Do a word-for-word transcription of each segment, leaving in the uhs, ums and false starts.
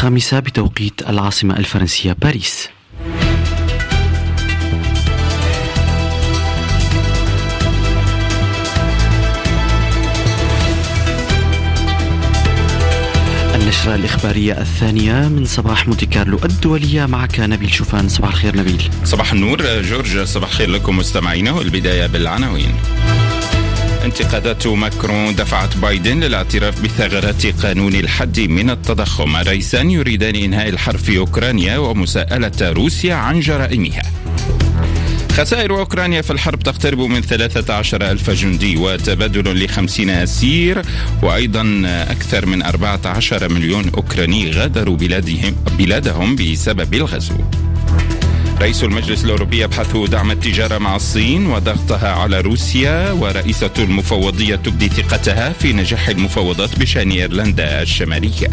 الخامسة بتوقيت العاصمة الفرنسية باريس. النشرة الإخبارية الثانية من صباح مونتي كارلو الدولية، معك نبيل شوفان. صباح الخير نبيل. صباح النور جورج، صباح الخير لكم مستمعينا، والبداية بالعناوين. انتقادات ماكرون دفعت بايدن للاعتراف بثغرات قانون الحد من التضخم. الرئيسان يريدان إنهاء الحرب في أوكرانيا ومساءلة روسيا عن جرائمها. خسائر أوكرانيا في الحرب تقترب من ثلاثة عشر ألف جندي وتبادل لخمسين أسير، وأيضا أكثر من أربعة عشر مليون أوكراني غادروا بلادهم, بلادهم بسبب الغزو. رئيس المجلس الأوروبي يبحث دعم التجارة مع الصين وضغطها على روسيا، ورئيسة المفوضية تبدي ثقتها في نجاح المفاوضات بشأن إيرلندا الشمالية.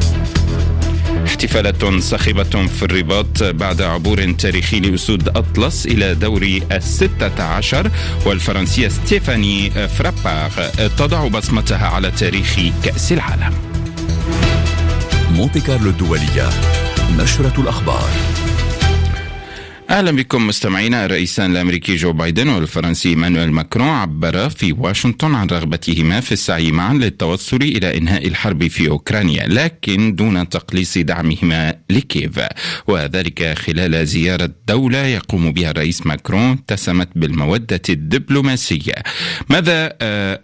احتفالات صاخبة في الرباط بعد عبور تاريخي لأسود أطلس إلى دوري الستة عشر، والفرنسية ستيفاني فرابار تضع بصمتها على تاريخ كأس العالم. مونتي كارلو الدولية، نشرة الأخبار. أهلا بكم مستمعينا. الرئيسان الأمريكي جو بايدن والفرنسي إيمانويل ماكرون عبرا في واشنطن عن رغبتهما في السعي معا للتوصل إلى إنهاء الحرب في أوكرانيا، لكن دون تقليص دعمهما لكييف، وذلك خلال زيارة دولة يقوم بها الرئيس ماكرون اتسمت بالمودة الدبلوماسية. ماذا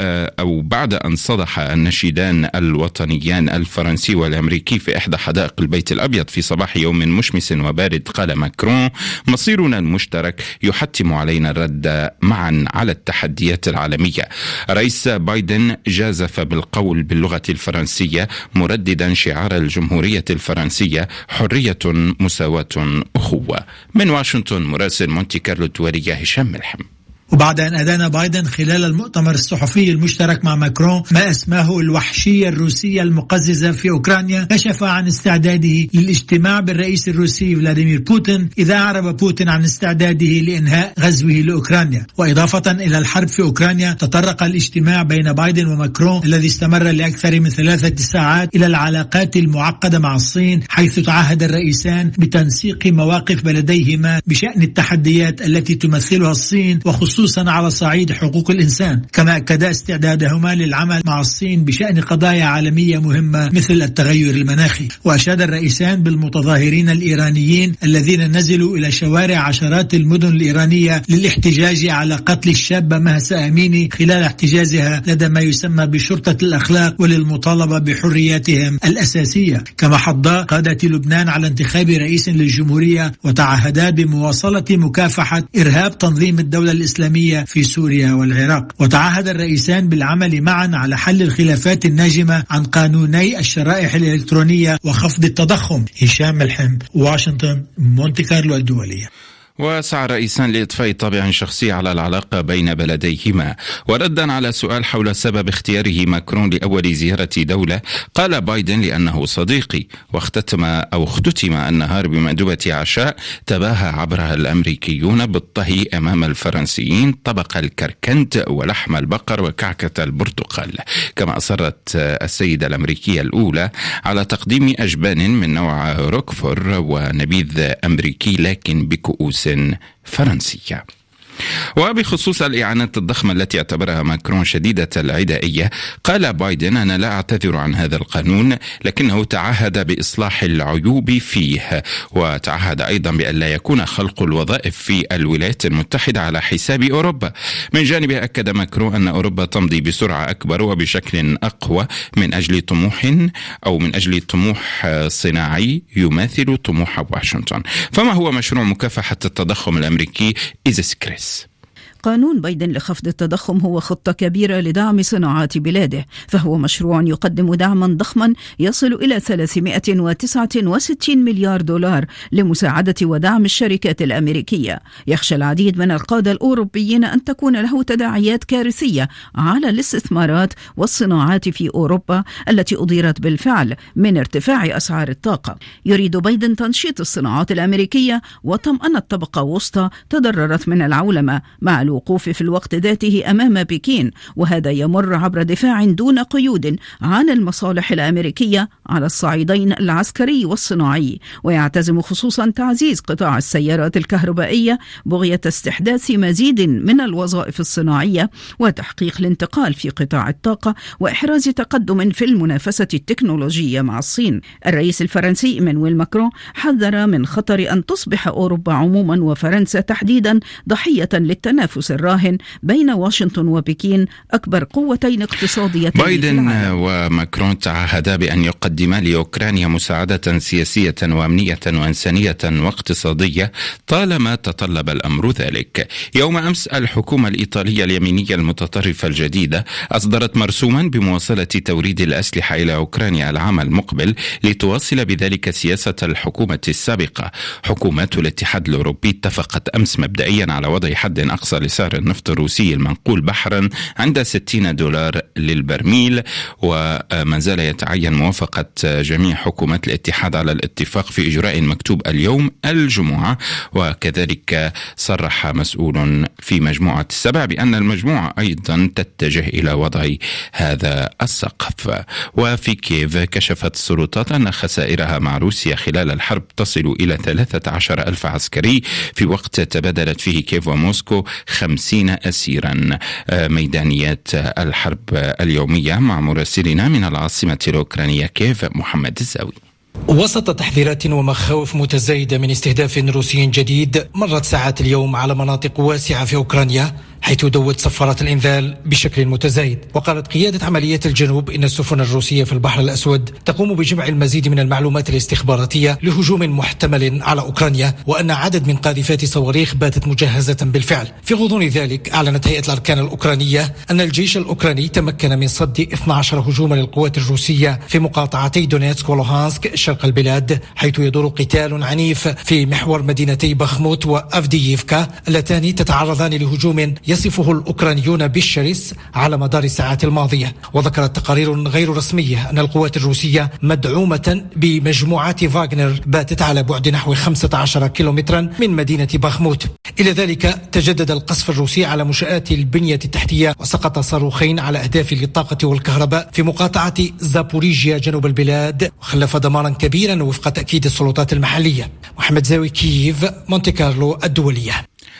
أو بعد أن صدح النشيدان الوطنيان الفرنسي والأمريكي في إحدى حدائق البيت الأبيض في صباح يوم مشمس وبارد، قال ماكرون: مصيرنا المشترك يحتم علينا الرد معا على التحديات العالمية. رئيس بايدن جازف بالقول باللغة الفرنسية مرددا شعار الجمهورية الفرنسية: حرية، مساواة، أخوة. من واشنطن مراسل مونتي كارلو الدولية هشام ملحم. وبعد أن أدان بايدن خلال المؤتمر الصحفي المشترك مع ماكرون ما اسماه الوحشية الروسية المقززة في أوكرانيا، كشف عن استعداده للاجتماع بالرئيس الروسي فلاديمير بوتين إذا أعرب بوتين عن استعداده لإنهاء غزوه لأوكرانيا. وإضافة إلى الحرب في أوكرانيا، تطرق الاجتماع بين بايدن وماكرون الذي استمر لأكثر من ثلاثة ساعات إلى العلاقات المعقدة مع الصين، حيث تعهد الرئيسان بتنسيق مواقف بلديهما بشأن التحديات التي تمثلها الصين، وخصوصا خصوصا على صعيد حقوق الإنسان. كما أكدا استعدادهما للعمل مع الصين بشأن قضايا عالمية مهمة مثل التغير المناخي. وأشاد الرئيسان بالمتظاهرين الإيرانيين الذين نزلوا إلى شوارع عشرات المدن الإيرانية للاحتجاج على قتل الشابة مهسا أميني خلال احتجازها لدى ما يسمى بشرطة الأخلاق، وللمطالبة بحرياتهم الأساسية. كما حض قادة لبنان على انتخاب رئيس للجمهورية، وتعهدا بمواصلة مكافحة إرهاب تنظيم الدولة الإسلامية في سوريا والعراق. وتعهد الرئيسان بالعمل معا على حل الخلافات الناجمة عن قانوني الشرائح الإلكترونية وخفض التضخم. هشام ملحم، واشنطن، مونتي كارلو الدولية. وسعى الرئيسان لإضفاء طابع شخصي على العلاقة بين بلديهما. وردا على سؤال حول سبب اختياره ماكرون لأول زيارة دولة، قال بايدن: لأنه صديقي. واختتم أو اختتم النهار بمأدبة عشاء تباهى عبرها الأمريكيون بالطهي أمام الفرنسيين طبق الكركنت ولحم البقر وكعكة البرتقال. كما أصرت السيدة الأمريكية الأولى على تقديم أجبان من نوع روكفور ونبيذ أمريكي لكن بكؤوس فرنسية. وبخصوص الإعانات الضخمة التي اعتبرها ماكرون شديدة العدائية، قال بايدن: أنا لا أعتذر عن هذا القانون، لكنه تعهد بإصلاح العيوب فيه، وتعهد أيضا بأن لا يكون خلق الوظائف في الولايات المتحدة على حساب أوروبا. من جانبه أكد ماكرون أن أوروبا تمضي بسرعة أكبر وبشكل أقوى من أجل طموح أو من أجل طموح صناعي يماثل طموح واشنطن. فما هو مشروع مكافحة التضخم الأمريكي إيزيس كريس؟ قانون بايدن لخفض التضخم هو خطة كبيرة لدعم صناعات بلاده، فهو مشروع يقدم دعما ضخما يصل إلى ثلاثمائة وتسعة وستين مليار دولار لمساعدة ودعم الشركات الأمريكية. يخشى العديد من القادة الأوروبيين أن تكون له تداعيات كارثية على الاستثمارات والصناعات في أوروبا التي أضيرت بالفعل من ارتفاع أسعار الطاقة. يريد بايدن تنشيط الصناعات الأمريكية وطمأنة طبقة وسطى تضررت من العولمة، مع الوقوف في الوقت ذاته أمام بكين، وهذا يمر عبر دفاع دون قيود عن المصالح الأمريكية على الصعيدين العسكري والصناعي، ويعتزم خصوصا تعزيز قطاع السيارات الكهربائية بغية استحداث مزيد من الوظائف الصناعية وتحقيق الانتقال في قطاع الطاقة وإحراز تقدم في المنافسة التكنولوجية مع الصين. الرئيس الفرنسي إيمانويل ماكرون حذر من خطر أن تصبح أوروبا عموما وفرنسا تحديدا ضحية للتنافس الراهن بين واشنطن وبكين أكبر قوتين اقتصاديتين. بايدن وماكرون تعهدا بأن يقدما لأوكرانيا مساعدة سياسية وأمنية وإنسانية واقتصادية طالما تطلب الأمر ذلك. يوم أمس الحكومة الإيطالية اليمينية المتطرفة الجديدة أصدرت مرسوما بمواصلة توريد الأسلحة إلى أوكرانيا العام المقبل لتواصل بذلك سياسة الحكومة السابقة. حكومات الاتحاد الأوروبي اتفقت أمس مبدئيا على وضع حد أقصى لسعر النفط الروسي المنقول بحرا عند ستين دولار للبرميل، وما زال يتعين موافقة جميع حكومات الاتحاد على الاتفاق في إجراء مكتوب اليوم الجمعة. وكذلك صرح مسؤول في مجموعة السبع بأن المجموعة أيضا تتجه إلى وضع هذا السقف. وفي كييف كشفت السلطات أن خسائرها مع روسيا خلال الحرب تصل إلى ثلاثة عشر ألف عسكري، في وقت تبادلت فيه كييف وموسكو خمسين أسيرا. ميدانيات الحرب اليومية مع مراسلنا من العاصمة الأوكرانية كييف محمد الزاوي. وسط تحذيرات ومخاوف متزايدة من استهداف روسي جديد، مرت ساعات اليوم على مناطق واسعة في أوكرانيا حيث دوت صفارات الإنذار بشكل متزايد. وقالت قيادة عمليات الجنوب إن السفن الروسية في البحر الأسود تقوم بجمع المزيد من المعلومات الاستخباراتية لهجوم محتمل على أوكرانيا، وأن عدد من قاذفات صواريخ باتت مجهزة بالفعل. في غضون ذلك أعلنت هيئة الأركان الأوكرانية أن الجيش الأوكراني تمكن من صد اثني عشر هجوما للقوات الروسية في مقاطعتي دونيتسك ولوهانسك شرق البلاد، حيث يدور قتال عنيف في محور مدينتي بخموت وأفدييفكا اللتان تتعرضان لهجوم يصفه الأوكرانيون بالشرس على مدار الساعات الماضية. وذكرت تقارير غير رسمية أن القوات الروسية مدعومة بمجموعات فاغنر باتت على بعد نحو خمسة عشر كيلومترا من مدينة بخموت. إلى ذلك تجدد القصف الروسي على منشآت البنية التحتية، وسقط صاروخين على أهداف للطاقة والكهرباء في مقاطعة زابوريجيا جنوب البلاد، وخلف دمارا كبيرا وفق تأكيد السلطات المحلية. محمد زاوي، كييف، مونتي كارلو الدولية.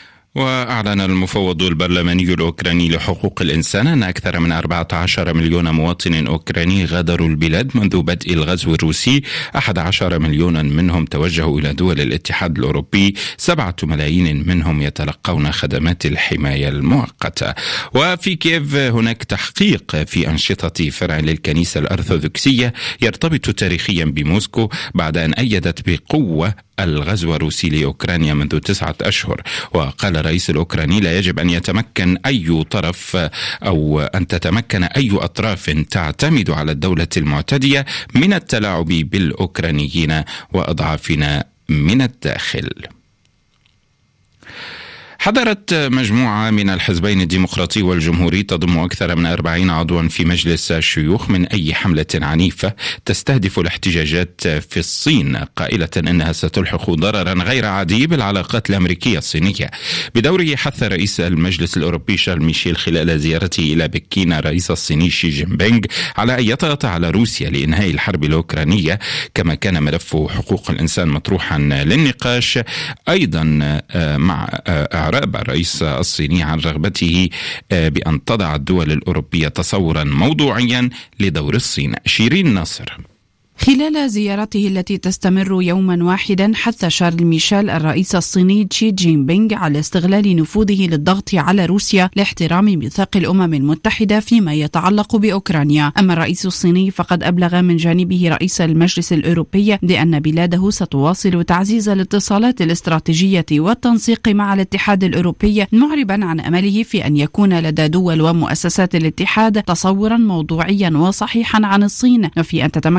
وأعلن المفوض البرلماني الأوكراني لحقوق الإنسان أن أكثر من أربعة عشر مليون مواطن أوكراني غادروا البلاد منذ بدء الغزو الروسي. أحد عشر مليونا منهم توجهوا إلى دول الاتحاد الأوروبي، سبعة ملايين منهم يتلقون خدمات الحماية المؤقتة. وفي كييف هناك تحقيق في أنشطة فرع للكنيسة الأرثوذكسية يرتبط تاريخيا بموسكو بعد أن أيدت بقوة الغزو الروسي لأوكرانيا منذ تسعة أشهر. وقال الرئيس الأوكراني لا يجب أن يتمكن أي طرف أو أن تتمكن أي أطراف تعتمد على الدولة المعتدية من التلاعب بالأوكرانيين وأضعافنا من الداخل. حضرت مجموعة من الحزبين الديمقراطي والجمهوري تضم أكثر من أربعين عضوا في مجلس الشيوخ من أي حملة عنيفة تستهدف الاحتجاجات في الصين، قائلة أنها ستلحق ضررا غير عادي بالعلاقات الأمريكية الصينية. بدوره حث رئيس المجلس الأوروبي شارل ميشيل خلال زيارته إلى بكين الرئيس الصيني شي جين بينغ على أن يضغط على روسيا لإنهاء الحرب الأوكرانية، كما كان ملف حقوق الإنسان مطروحا للنقاش أيضا مع أعراب الرئيس الصيني عن رغبته بأن تضع الدول الأوروبية تصورا موضوعيا لدور الصين. شيرين ناصر. خلال زيارته التي تستمر يوما واحدا حث شارل ميشيل الرئيس الصيني شي جين بينغ على استغلال نفوذه للضغط على روسيا لاحترام ميثاق الأمم المتحدة فيما يتعلق بأوكرانيا. أما الرئيس الصيني فقد أبلغ من جانبه رئيس المجلس الأوروبي بأن بلاده ستواصل تعزيز الاتصالات الاستراتيجية والتنسيق مع الاتحاد الأوروبي، معربا عن أمله في أن يكون لدى دول ومؤسسات الاتحاد تصورا موضوعيا وصحيحا عن الصين، وفي أن تتمكن أوروبا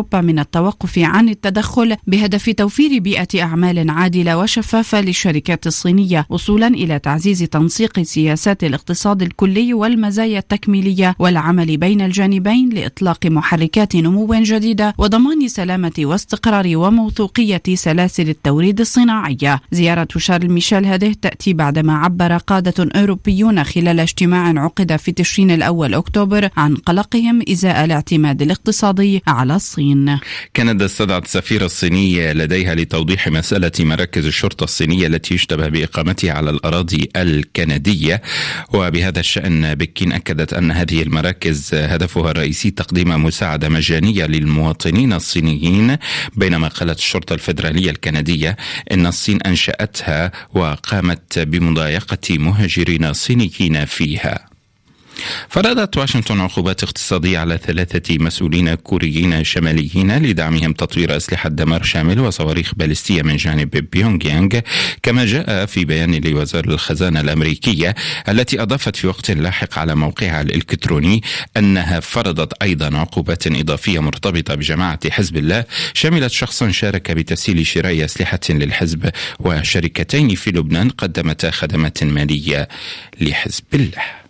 أوروبا من التوقف عن التدخل بهدف توفير بيئة أعمال عادلة وشفافة للشركات الصينية، وصولا إلى تعزيز تنسيق سياسات الاقتصاد الكلي والمزايا التكميلية والعمل بين الجانبين لإطلاق محركات نمو جديدة وضمان سلامة واستقرار وموثوقية سلاسل التوريد الصناعية. زيارة شارل ميشيل هذه تأتي بعدما عبر قادة أوروبيون خلال اجتماع عقد في تشرين الأول أكتوبر عن قلقهم إزاء الاعتماد الاقتصادي على الصين. كندا استدعت السفير الصيني لديها لتوضيح مسألة مراكز الشرطة الصينية التي يشتبه بإقامتها على الأراضي الكندية. وبهذا الشأن بكين أكدت أن هذه المراكز هدفها الرئيسي تقديم مساعدة مجانية للمواطنين الصينيين، بينما قالت الشرطة الفيدرالية الكندية إن الصين أنشأتها وقامت بمضايقة مهاجرين صينيين فيها. فرضت واشنطن عقوبات اقتصادية على ثلاثة مسؤولين كوريين شماليين لدعمهم تطوير أسلحة دمار شامل وصواريخ باليستية من جانب بيونغ يانغ، كما جاء في بيان لوزارة الخزانة الأمريكية التي أضافت في وقت لاحق على موقعها الإلكتروني أنها فرضت أيضا عقوبات إضافية مرتبطة بجماعة حزب الله شملت شخصا شارك بتسهيل شراء أسلحة للحزب وشركتين في لبنان قدمتا خدمات مالية لحزب الله.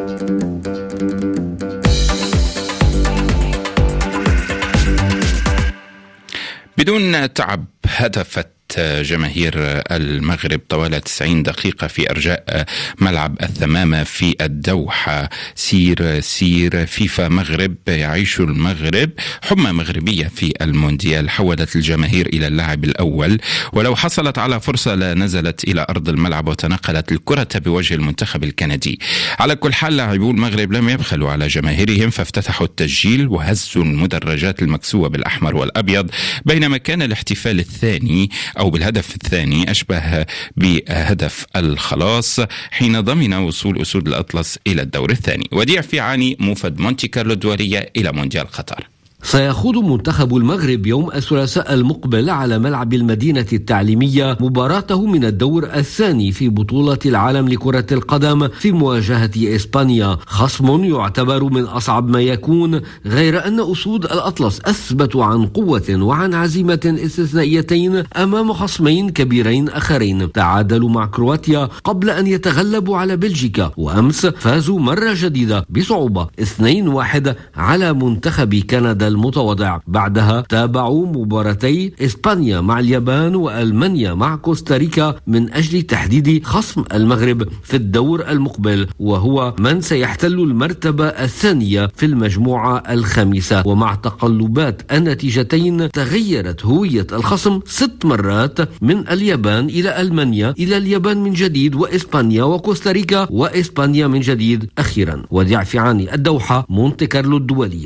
بدون تعب هدفت جماهير المغرب طوال تسعين دقيقة في أرجاء ملعب الثمامة في الدوحة. سير سير فيفا مغرب يعيش المغرب حمى مغربية في المونديال، حولت الجماهير إلى اللاعب الأول، ولو حصلت على فرصة لنزلت إلى أرض الملعب وتنقلت الكرة بوجه المنتخب الكندي. على كل حال لاعبو المغرب لم يبخلوا على جماهيرهم، فافتتحوا التسجيل وهزوا المدرجات المكسوة بالأحمر والأبيض، بينما كان الاحتفال الثاني أو بالهدف الثاني أشبه بهدف الخلاص حين ضمن وصول أسود الأطلس إلى الدور الثاني. وديع فيعاني موفد مونتي كارلو الدولية إلى مونديال قطر. سيخوض منتخب المغرب يوم الثلاثاء المقبل على ملعب المدينة التعليمية مباراته من الدور الثاني في بطولة العالم لكرة القدم في مواجهة إسبانيا، خصم يعتبر من أصعب ما يكون، غير أن أسود الأطلس أثبتوا عن قوة وعن عزيمة استثنائيتين أمام خصمين كبيرين آخرين. تعادلوا مع كرواتيا قبل أن يتغلبوا على بلجيكا، وأمس فازوا مرة جديدة بصعوبة اثنين واحد على منتخب كندا المتواضع. بعدها تابعوا مباراتي إسبانيا مع اليابان وألمانيا مع كوستاريكا من أجل تحديد خصم المغرب في الدور المقبل، وهو من سيحتل المرتبة الثانية في المجموعة الخامسة. ومع تقلبات النتيجتين تغيرت هوية الخصم ست مرات، من اليابان إلى ألمانيا إلى اليابان من جديد وإسبانيا وكوستاريكا وإسبانيا من جديد أخيرا. وديع فيعاني، الدوحة، مونتي كارلو الدولية.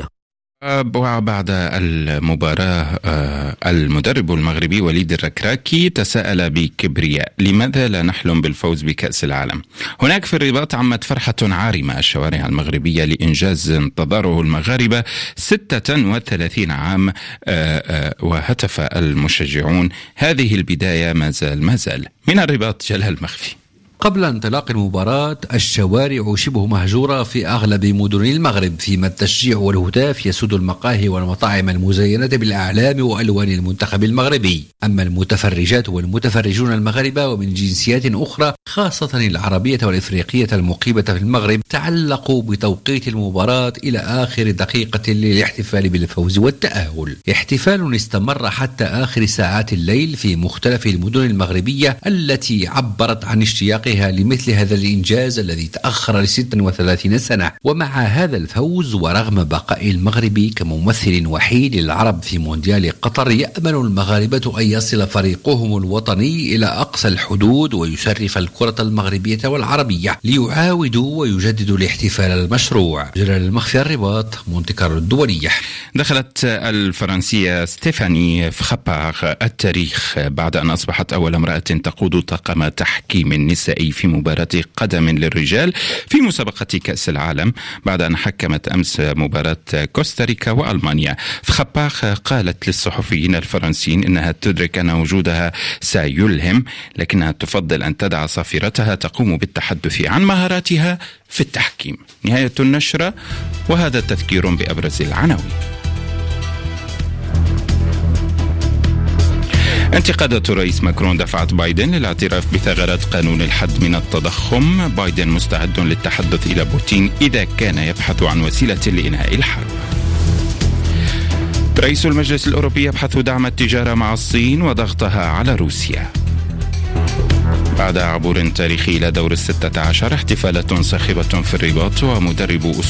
وبعد المباراة المدرب المغربي وليد الركراكي تساءل بكبرياء: لماذا لا نحلم بالفوز بكأس العالم؟ هناك في الرباط عمت فرحة عارمة الشوارع المغربية لإنجاز انتظره المغاربة ستة وثلاثين عام، وهتف المشجعون: هذه البداية ما زال ما زال. من الرباط جلال مخفي. قبل انطلاق المباراة الشوارع شبه مهجورة في أغلب مدن المغرب، فيما التشجيع والهتاف يسود المقاهي والمطاعم المزينة بالأعلام وألوان المنتخب المغربي. أما المتفرجات والمتفرجون المغاربة ومن جنسيات أخرى خاصة العربية والإفريقية المقيمة في المغرب تعلقوا بتوقيت المباراة إلى آخر دقيقة للاحتفال بالفوز والتأهل. احتفال استمر حتى آخر ساعات الليل في مختلف المدن المغربية التي عبرت عن اشتياق لمثل هذا الإنجاز الذي تأخر لستة وثلاثين سنة. ومع هذا الفوز ورغم بقاء المغرب كممثل وحيد للعرب في مونديال قطر، يأمل المغاربة أن يصل فريقهم الوطني إلى أقصى الحدود ويشرف الكرة المغربية والعربية ليعاودوا ويجددوا الاحتفال المشروع. جلال المخفي، الرباط، مونتي كارلو الدولية. دخلت الفرنسية ستيفاني فخابار التاريخ بعد أن أصبحت أول امرأة تقود طاقم تحكيم النساء في مباراة قدم للرجال في مسابقة كأس العالم، بعد أن حكمت أمس مباراة كوستاريكا وألمانيا. فخابار قالت للصحفيين الفرنسيين إنها تدرك أن وجودها سيلهم، لكنها تفضل أن تدع صافرتها تقوم بالتحدث عن مهاراتها في التحكيم. نهاية النشرة، وهذا تذكير بأبرز العناوين. انتقادات الرئيس ماكرون دفعت بايدن للاعتراف بثغرات قانون الحد من التضخم. بايدن مستعد للتحدث إلى بوتين إذا كان يبحث عن وسيلة لإنهاء الحرب. رئيس المجلس الأوروبي يبحث دعم التجارة مع الصين وضغطها على روسيا. بعد عبور تاريخي إلى دور الستة عشر، احتفالات صاخبة في الرباط، ومدرب